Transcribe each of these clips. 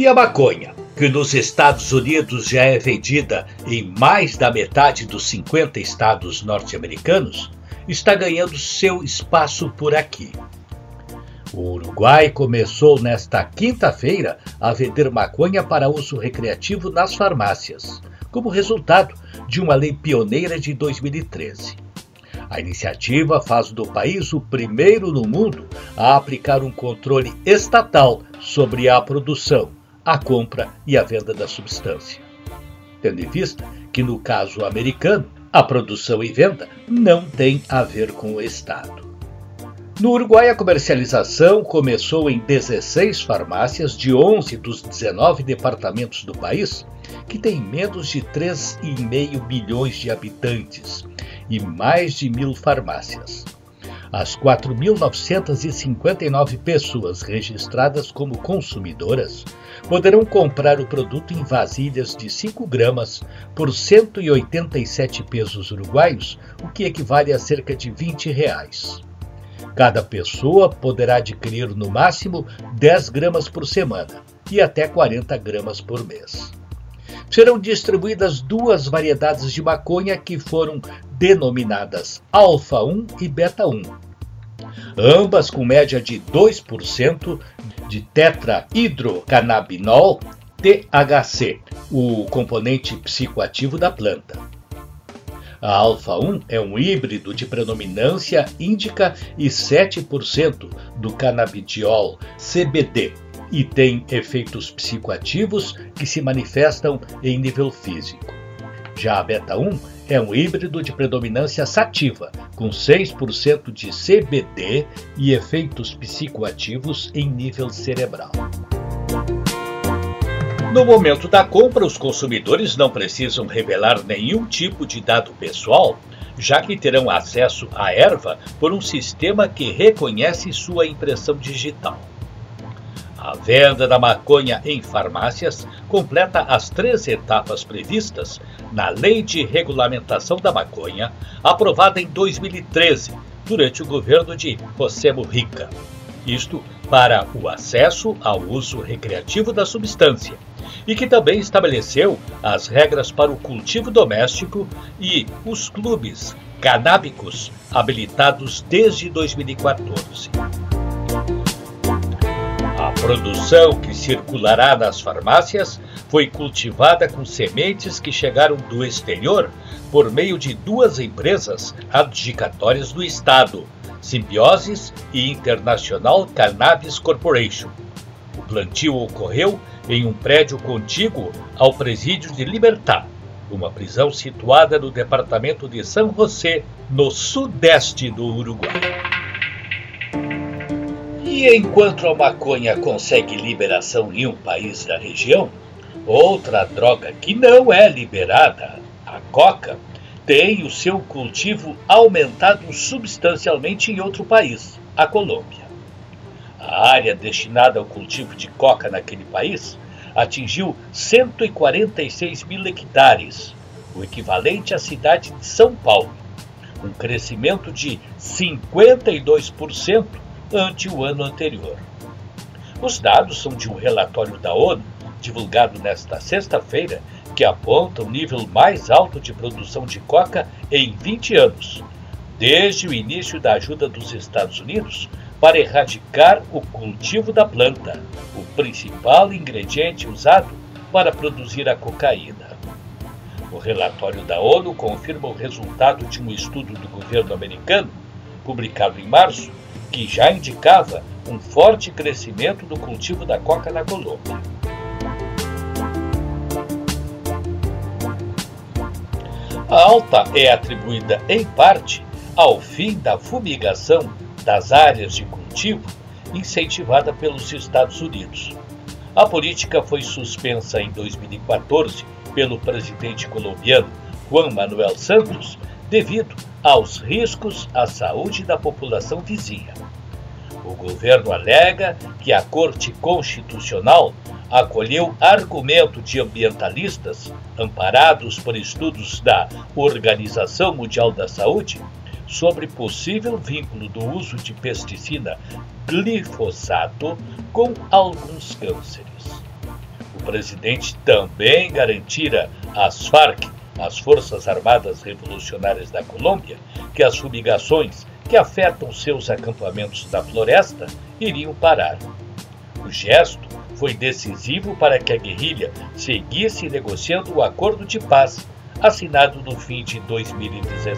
E a maconha, que nos Estados Unidos já é vendida em mais da metade dos 50 estados norte-americanos, está ganhando seu espaço por aqui. O Uruguai começou nesta quinta-feira a vender maconha para uso recreativo nas farmácias, como resultado de uma lei pioneira de 2013. A iniciativa faz do país o primeiro no mundo a aplicar um controle estatal sobre a produção, a compra e a venda da substância. Tendo em vista que, no caso americano, a produção e venda não tem a ver com o Estado. No Uruguai, a comercialização começou em 16 farmácias de 11 dos 19 departamentos do país, que tem menos de 3,5 milhões de habitantes e mais de 1.000 farmácias. As 4.959 pessoas registradas como consumidoras poderão comprar o produto em vasilhas de 5 gramas por 187 pesos uruguaios, o que equivale a cerca de R$20. Cada pessoa poderá adquirir no máximo 10 gramas por semana e até 40 gramas por mês. Serão distribuídas 2 variedades de maconha que foram denominadas Alfa 1 e Beta 1. Ambas com média de 2% de tetrahidrocannabinol THC, o componente psicoativo da planta. A Alfa 1 é um híbrido de predominância índica e 7% do canabidiol CBD e tem efeitos psicoativos que se manifestam em nível físico. Já a Beta 1 é um híbrido de predominância sativa, com 6% de CBD e efeitos psicoativos em nível cerebral. No momento da compra, os consumidores não precisam revelar nenhum tipo de dado pessoal, já que terão acesso à erva por um sistema que reconhece sua impressão digital. A venda da maconha em farmácias completa as 3 etapas previstas na Lei de Regulamentação da Maconha, aprovada em 2013, durante o governo de José Mujica. Isto para o acesso ao uso recreativo da substância, e que também estabeleceu as regras para o cultivo doméstico e os clubes canábicos habilitados desde 2014. A produção que circulará nas farmácias foi cultivada com sementes que chegaram do exterior por meio de 2 empresas adjudicatórias do Estado, Simbioses e International Cannabis Corporation. O plantio ocorreu em um prédio contíguo ao presídio de Libertad, uma prisão situada no departamento de San José, no sudeste do Uruguai. E enquanto a maconha consegue liberação em um país da região, outra droga que não é liberada, a coca, tem o seu cultivo aumentado substancialmente em outro país, a Colômbia. A área destinada ao cultivo de coca naquele país atingiu 146 mil hectares, o equivalente à cidade de São Paulo, um crescimento de 52% ante o ano anterior. Os dados são de um relatório da ONU, divulgado nesta sexta-feira, que aponta o nível mais alto de produção de coca em 20 anos, desde o início da ajuda dos Estados Unidos para erradicar o cultivo da planta, o principal ingrediente usado para produzir a cocaína. O relatório da ONU confirma o resultado de um estudo do governo americano, publicado em março, que já indicava um forte crescimento do cultivo da coca na Colômbia. A alta é atribuída, em parte, ao fim da fumigação das áreas de cultivo incentivada pelos Estados Unidos. A política foi suspensa em 2014 pelo presidente colombiano Juan Manuel Santos devido aos riscos à saúde da população vizinha. O governo alega que a Corte Constitucional acolheu argumento de ambientalistas, amparados por estudos da Organização Mundial da Saúde, sobre possível vínculo do uso de pesticida glifosato com alguns cânceres. O presidente também garantira às Farc, as Forças Armadas Revolucionárias da Colômbia, que as fumigações que afetam seus acampamentos da floresta iriam parar. O gesto foi decisivo para que a guerrilha seguisse negociando o acordo de paz assinado no fim de 2016.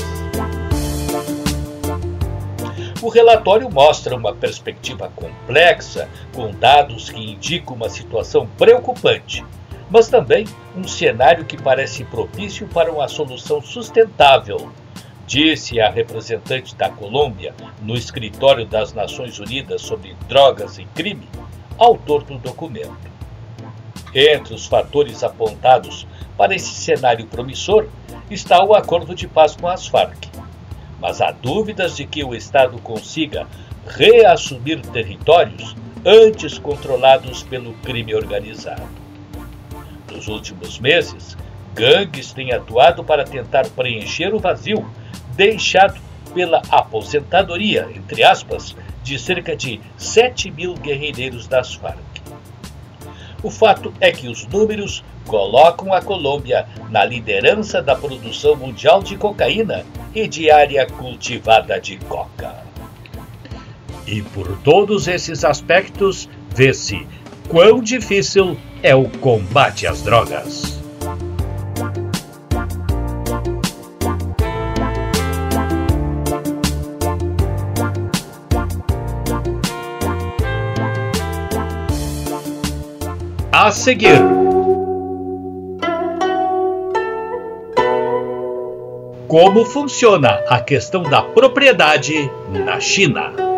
O relatório mostra uma perspectiva complexa, com dados que indicam uma situação preocupante, mas também um cenário que parece propício para uma solução sustentável, disse a representante da Colômbia no Escritório das Nações Unidas sobre Drogas e Crime, autor do documento. Entre os fatores apontados para esse cenário promissor está o acordo de paz com as Farc, mas há dúvidas de que o Estado consiga reassumir territórios antes controlados pelo crime organizado. Nos últimos meses, gangues têm atuado para tentar preencher o vazio deixado pela aposentadoria, entre aspas, de cerca de 7.000 guerrilheiros das Farc. O fato é que os números colocam a Colômbia na liderança da produção mundial de cocaína e de área cultivada de coca. E por todos esses aspectos, vê-se quão difícil é o combate às drogas. A seguir, como funciona a questão da propriedade na China.